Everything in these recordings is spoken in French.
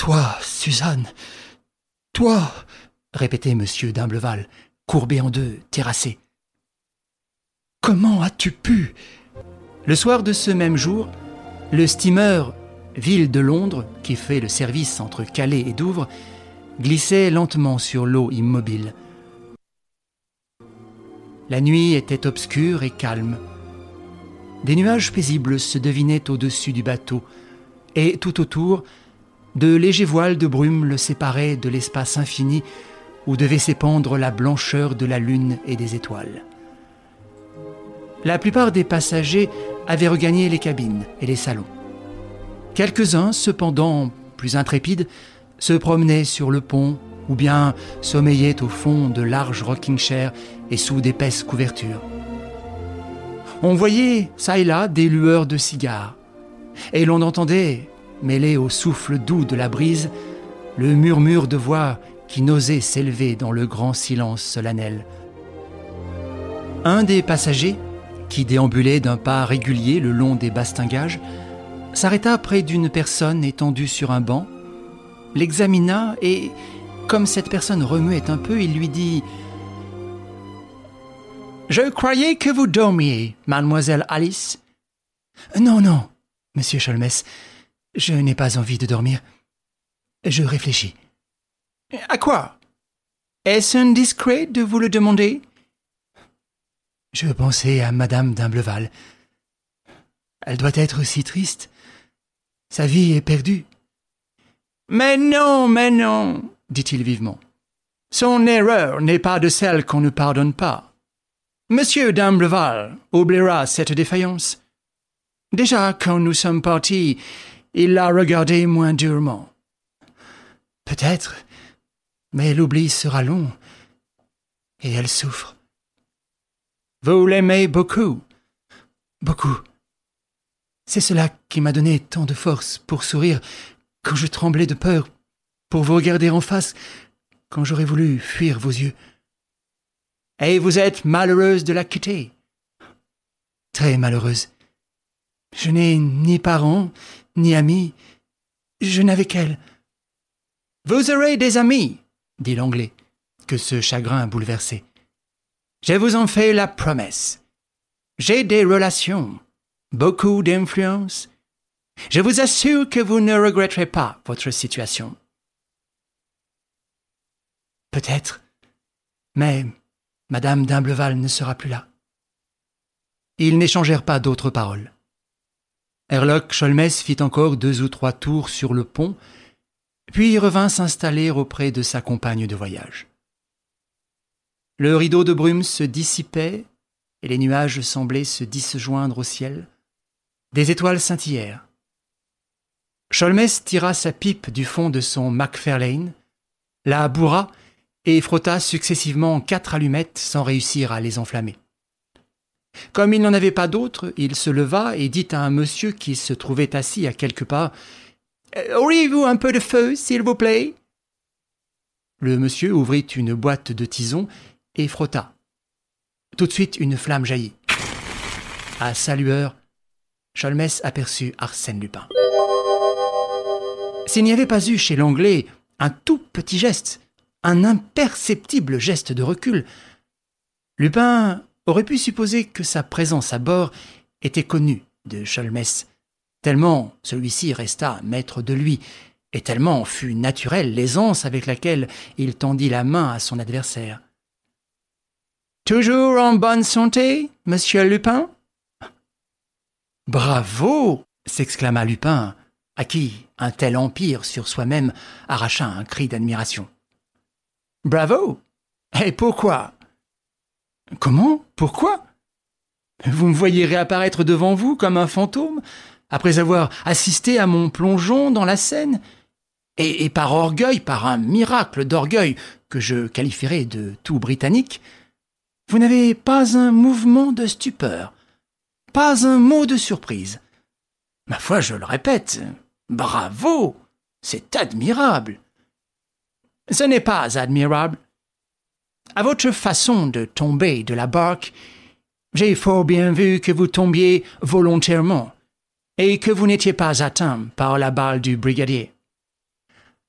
Toi, Suzanne, toi, répétait M. d'Imbleval, courbé en deux, terrassé. Comment as-tu pu? Le soir de ce même jour, le steamer Ville de Londres, qui fait le service entre Calais et Douvres, glissait lentement sur l'eau immobile. La nuit était obscure et calme. Des nuages paisibles se devinaient au-dessus du bateau, et tout autour, de légers voiles de brume le séparaient de l'espace infini où devait s'épandre la blancheur de la lune et des étoiles. La plupart des passagers avaient regagné les cabines et les salons. Quelques-uns, cependant, plus intrépides, se promenaient sur le pont ou bien sommeillaient au fond de larges rocking-chairs et sous d'épaisses couvertures. On voyait, çà et là, des lueurs de cigares, et l'on entendait, mêlé au souffle doux de la brise, le murmure de voix qui n'osait s'élever dans le grand silence solennel. Un des passagers, qui déambulait d'un pas régulier le long des bastingages, s'arrêta près d'une personne étendue sur un banc, l'examina et, comme cette personne remuait un peu, il lui dit « Je croyais que vous dormiez, mademoiselle Alice. »« Non, non, monsieur Sholmès, je n'ai pas envie de dormir. Je réfléchis. »« À quoi? Est-ce indiscret de vous le demander ?»« Je pensais à madame d'Imbleval. Elle doit être si triste. Sa vie est perdue. »« mais non, dit-il vivement. Son erreur n'est pas de celle qu'on ne pardonne pas. Monsieur d'Imbleval oubliera cette défaillance. Déjà, quand nous sommes partis, il l'a regardée moins durement. Peut-être, mais l'oubli sera long, et elle souffre. Vous l'aimez beaucoup? Beaucoup. C'est cela qui m'a donné tant de force pour sourire quand je tremblais de peur, pour vous regarder en face quand j'aurais voulu fuir vos yeux. Et vous êtes malheureuse de la quitter? Très malheureuse. Je n'ai ni parents, ni amis. Je n'avais qu'elle. Vous aurez des amis, dit l'Anglais, que ce chagrin bouleversait. Je vous en fais la promesse. J'ai des relations, beaucoup d'influence. Je vous assure que vous ne regretterez pas votre situation. Peut-être, mais madame d'Imbleval ne sera plus là. Ils n'échangèrent pas d'autres paroles. Herlock Sholmès fit encore 2 ou 3 tours sur le pont, puis revint s'installer auprès de sa compagne de voyage. Le rideau de brume se dissipait et les nuages semblaient se disjoindre au ciel. Des étoiles scintillèrent. Sholmès tira sa pipe du fond de son Macfarlane, la bourra et frotta successivement 4 allumettes sans réussir à les enflammer. Comme il n'en avait pas d'autres, il se leva et dit à un monsieur qui se trouvait assis à quelque part « Auriez-vous un peu de feu, s'il vous plaît ?» Le monsieur ouvrit une boîte de tisons et frotta. Tout de suite, une flamme jaillit. À sa lueur, Sholmès aperçut Arsène Lupin. S'il n'y avait pas eu chez l'Anglais un tout petit geste, un imperceptible geste de recul, Lupin aurait pu supposer que sa présence à bord était connue de Sholmès, tellement celui-ci resta maître de lui, et tellement fut naturelle l'aisance avec laquelle il tendit la main à son adversaire. « Toujours en bonne santé, monsieur Lupin ?»« Bravo !» s'exclama Lupin, à qui un tel empire sur soi-même arracha un cri d'admiration. « Bravo! Et pourquoi ?»« Comment? Pourquoi? Vous me voyez réapparaître devant vous comme un fantôme, après avoir assisté à mon plongeon dans la Seine, et par orgueil, par un miracle d'orgueil que je qualifierais de tout britannique, vous n'avez pas un mouvement de stupeur, pas un mot de surprise. Ma foi, je le répète, bravo! C'est admirable. Ce n'est pas admirable. À votre façon de tomber de la barque, j'ai fort bien vu que vous tombiez volontairement et que vous n'étiez pas atteint par la balle du brigadier.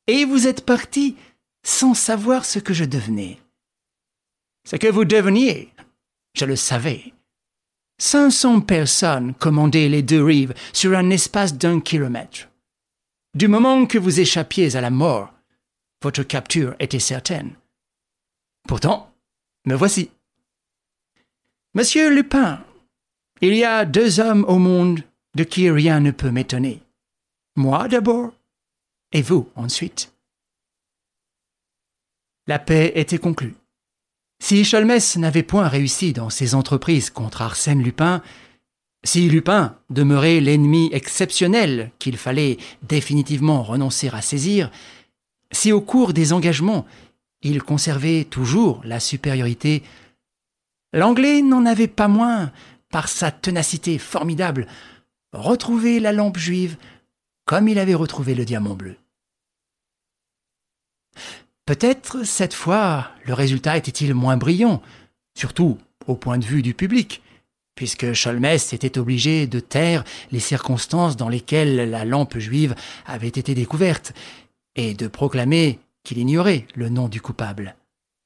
Et vous êtes parti sans savoir ce que je devenais. Ce que vous deveniez, je le savais. 500 personnes commandaient les deux rives sur un espace d'1 kilomètre. Du moment que vous échappiez à la mort, votre capture était certaine. Pourtant, me voici. Monsieur Lupin, il y a 2 hommes au monde de qui rien ne peut m'étonner. Moi d'abord, et vous ensuite. La paix était conclue. Si Sholmès n'avait point réussi dans ses entreprises contre Arsène Lupin, si Lupin demeurait l'ennemi exceptionnel qu'il fallait définitivement renoncer à saisir, si au cours des engagements, il conservait toujours la supériorité, l'Anglais n'en avait pas moins, par sa ténacité formidable, retrouvé la lampe juive comme il avait retrouvé le diamant bleu. Peut-être, cette fois, le résultat était-il moins brillant, surtout au point de vue du public, puisque Sholmès était obligé de taire les circonstances dans lesquelles la lampe juive avait été découverte, et de proclamer qu'il ignorait le nom du coupable.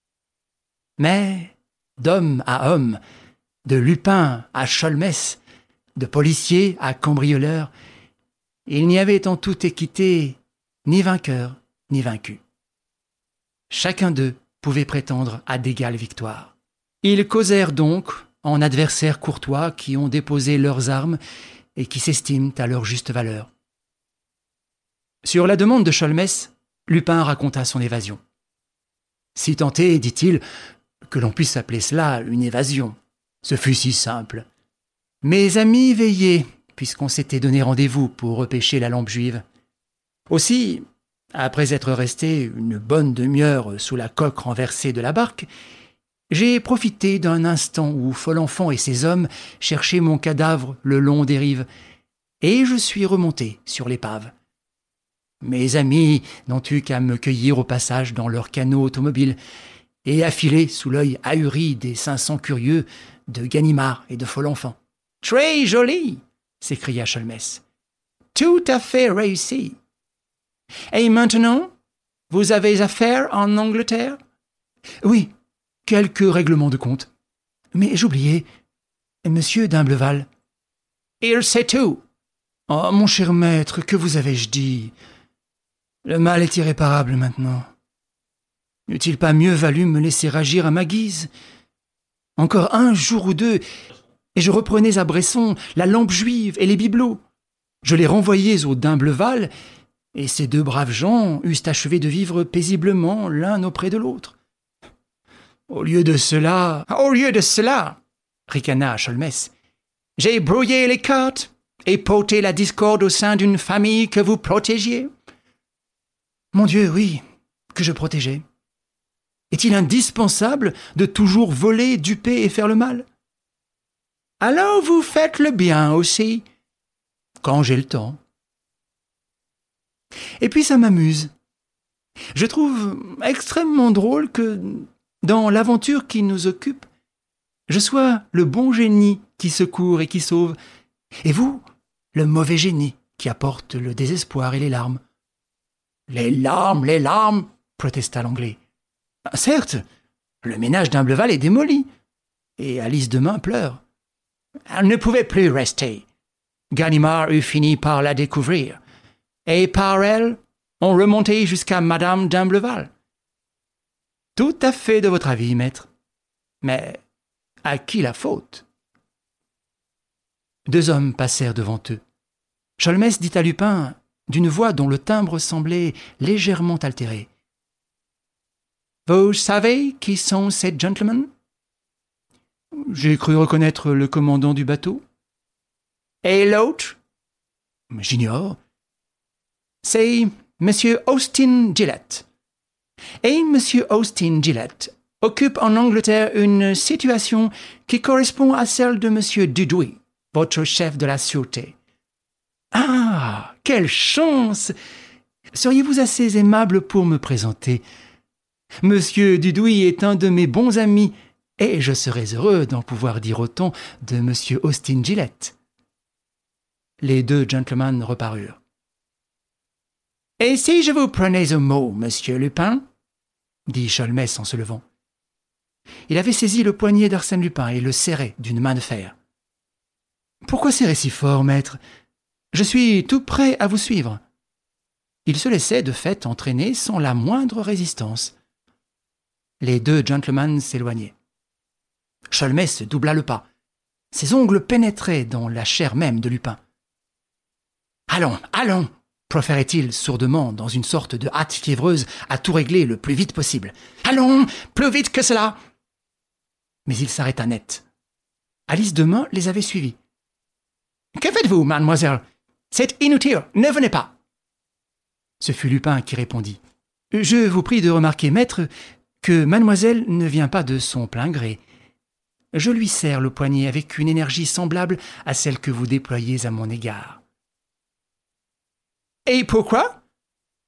Mais, d'homme à homme, de Lupin à Sholmès, de policier à cambrioleur, il n'y avait en toute équité ni vainqueur ni vaincu. Chacun d'eux pouvait prétendre à d'égales victoires. Ils causèrent donc en adversaires courtois qui ont déposé leurs armes et qui s'estiment à leur juste valeur. Sur la demande de Sholmès, Lupin raconta son évasion. Si tant est, dit-il, que l'on puisse appeler cela une évasion. Ce fut si simple. Mes amis veillaient, puisqu'on s'était donné rendez-vous pour repêcher la lampe juive. Aussi, après être resté une bonne demi-heure sous la coque renversée de la barque, j'ai profité d'un instant où Folenfant et ses hommes cherchaient mon cadavre le long des rives, et je suis remonté sur l'épave. Mes amis n'ont eu qu'à me cueillir au passage dans leur canot automobile et à filer sous l'œil ahuri des 500 curieux de Ganimard et de Folenfant. « Très joli !» s'écria Sholmès. « Tout à fait réussi. Et maintenant, vous avez affaire en Angleterre ?»« Oui, quelques règlements de compte. Mais j'oubliais, monsieur d'Imbleval. »« Il sait tout. »« Oh, mon cher maître, que vous avais-je dit ? Le mal est irréparable maintenant. N'eût-il pas mieux valu me laisser agir à ma guise ? Encore un jour ou deux, et je reprenais à Bresson la lampe juive et les bibelots. Je les renvoyais au d'Imbleval, et ces 2 braves gens eussent achevé de vivre paisiblement l'un auprès de l'autre. Au lieu de cela, ricana Sholmès, j'ai brouillé les cartes et porté la discorde au sein d'une famille que vous protégiez. Mon Dieu, oui, que je protégeais. Est-il indispensable de toujours voler, duper et faire le mal ? Alors vous faites le bien aussi, quand j'ai le temps. Et puis ça m'amuse. Je trouve extrêmement drôle que, dans l'aventure qui nous occupe, je sois le bon génie qui secourt et qui sauve, et vous, le mauvais génie qui apporte le désespoir et les larmes. « Les larmes !» protesta l'Anglais. « Certes, le ménage d'Imbleval est démoli, et Alice demain pleure. Elle ne pouvait plus rester. Ganimard eut fini par la découvrir, et par elle, on remontait jusqu'à Madame d'Imbleval. »« Tout à fait de votre avis, maître. Mais à qui la faute ?» 2 hommes passèrent devant eux. Sholmès dit à Lupin, d'une voix dont le timbre semblait légèrement altéré. « Vous savez qui sont ces gentlemen ?»« J'ai cru reconnaître le commandant du bateau. »« Et l'autre ?»« J'ignore. »« C'est Monsieur Austin Gillett. Et Monsieur Austin Gillett occupe en Angleterre une situation qui correspond à celle de Monsieur Dudouis, votre chef de la sûreté. » « Ah, quelle chance ! Seriez-vous assez aimable pour me présenter ? Monsieur Dudouis est un de mes bons amis, et je serais heureux d'en pouvoir dire autant de Monsieur Austin Gillett. » Les 2 gentlemen reparurent. « Et si je vous prenais au mot, monsieur Lupin ?» dit Sholmès en se levant. Il avait saisi le poignet d'Arsène Lupin et le serrait d'une main de fer. « Pourquoi serrer si fort, maître ? Je suis tout prêt à vous suivre. » Il se laissait de fait entraîner sans la moindre résistance. Les deux gentlemen s'éloignaient. Sholmès doubla le pas. Ses ongles pénétraient dans la chair même de Lupin. « Allons, allons !» proférait-il sourdement dans une sorte de hâte fiévreuse à tout régler le plus vite possible. « Allons, plus vite que cela !» Mais il s'arrêta net. Alice Demun les avait suivis. « Que faites-vous, mademoiselle ? C'est inutile, ne venez pas !» Ce fut Lupin qui répondit. « Je vous prie de remarquer, maître, que mademoiselle ne vient pas de son plein gré. Je lui serre le poignet avec une énergie semblable à celle que vous déployez à mon égard. » « Et pourquoi ? » ?»« Comment ?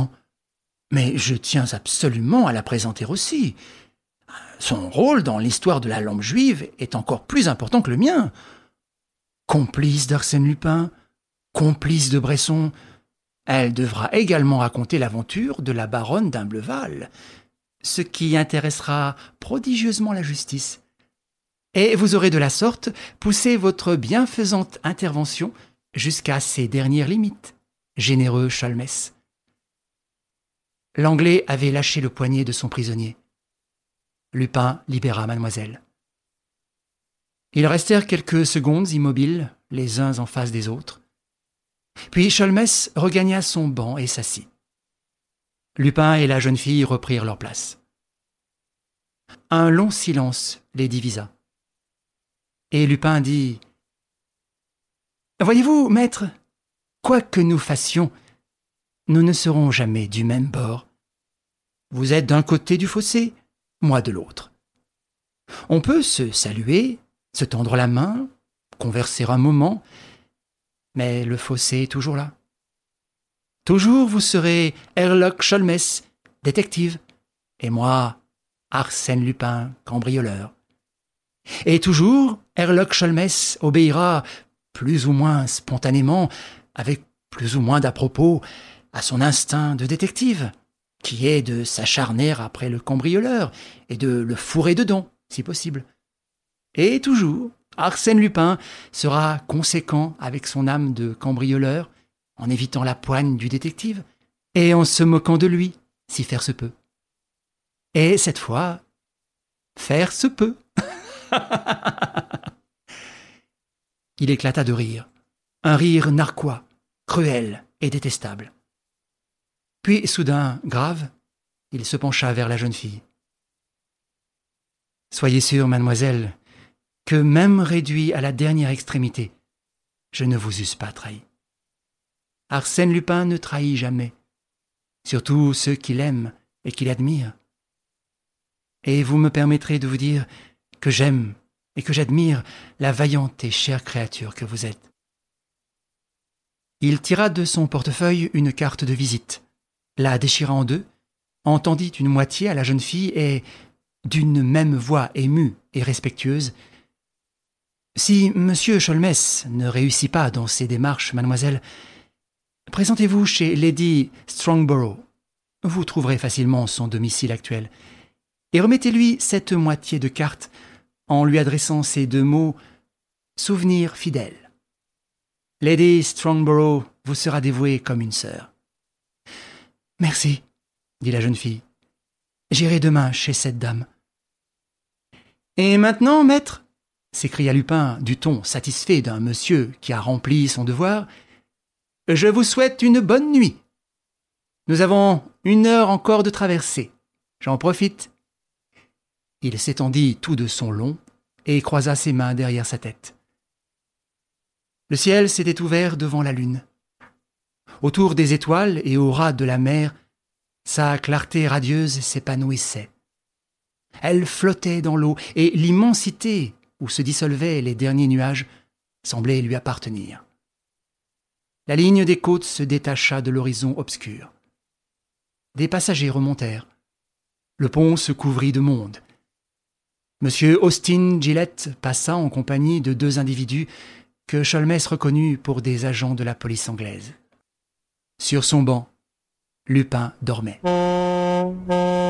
Mais je tiens absolument à la présenter aussi. Son rôle dans l'histoire de la lampe juive est encore plus important que le mien. Complice d'Arsène Lupin, complice de Bresson, elle devra également raconter l'aventure de la baronne d'Imbleval, ce qui intéressera prodigieusement la justice. Et vous aurez de la sorte poussé votre bienfaisante intervention jusqu'à ses dernières limites, généreux Sholmès. L'Anglais avait lâché le poignet de son prisonnier. Lupin libéra mademoiselle. Ils restèrent quelques secondes immobiles, les uns en face des autres. Puis Sholmès regagna son banc et s'assit. Lupin et la jeune fille reprirent leur place. Un long silence les divisa. Et Lupin dit « Voyez-vous, maître, quoi que nous fassions, nous ne serons jamais du même bord. Vous êtes d'un côté du fossé, moi de l'autre. On peut se saluer, se tendre la main, converser un moment, mais le fossé est toujours là. Toujours vous serez Herlock Sholmès, détective, et moi, Arsène Lupin, cambrioleur. Et toujours, Herlock Sholmès obéira, plus ou moins spontanément, avec plus ou moins d'à-propos, à son instinct de détective, qui est de s'acharner après le cambrioleur et de le fourrer dedans, si possible. Et toujours, Arsène Lupin sera conséquent avec son âme de cambrioleur, en évitant la poigne du détective, et en se moquant de lui, si faire se peut. Et cette fois, faire se peut. Il éclata de rire, un rire narquois, cruel et détestable. Puis, soudain, grave, il se pencha vers la jeune fille. « Soyez sûre, mademoiselle, que même réduit à la dernière extrémité, je ne vous eusse pas trahi. Arsène Lupin ne trahit jamais, surtout ceux qu'il aime et qu'il admire. Et vous me permettrez de vous dire que j'aime et que j'admire la vaillante et chère créature que vous êtes. » Il tira de son portefeuille une carte de visite, la déchira en deux, en tendit une moitié à la jeune fille et, d'une même voix émue et respectueuse, « Si monsieur Sholmès ne réussit pas dans ses démarches, mademoiselle, présentez-vous chez Lady Strongborough. Vous trouverez facilement son domicile actuel. Et remettez-lui cette moitié de carte en lui adressant ces deux mots « Souvenir fidèle ». Lady Strongborough vous sera dévouée comme une sœur. « Merci, » dit la jeune fille. « J'irai demain chez cette dame. »« Et maintenant, maître ?» s'écria Lupin du ton satisfait d'un monsieur qui a rempli son devoir. « Je vous souhaite une bonne nuit. Nous avons 1 heure encore de traversée. J'en profite. » Il s'étendit tout de son long et croisa ses mains derrière sa tête. Le ciel s'était ouvert devant la lune. Autour des étoiles et au ras de la mer, sa clarté radieuse s'épanouissait. Elle flottait dans l'eau et l'immensité où se dissolvaient les derniers nuages semblait lui appartenir. La ligne des côtes se détacha de l'horizon obscur. Des passagers remontèrent. Le pont se couvrit de monde. Monsieur Austin Gillette passa en compagnie de 2 individus que Sholmès reconnut pour des agents de la police anglaise. Sur son banc, Lupin dormait.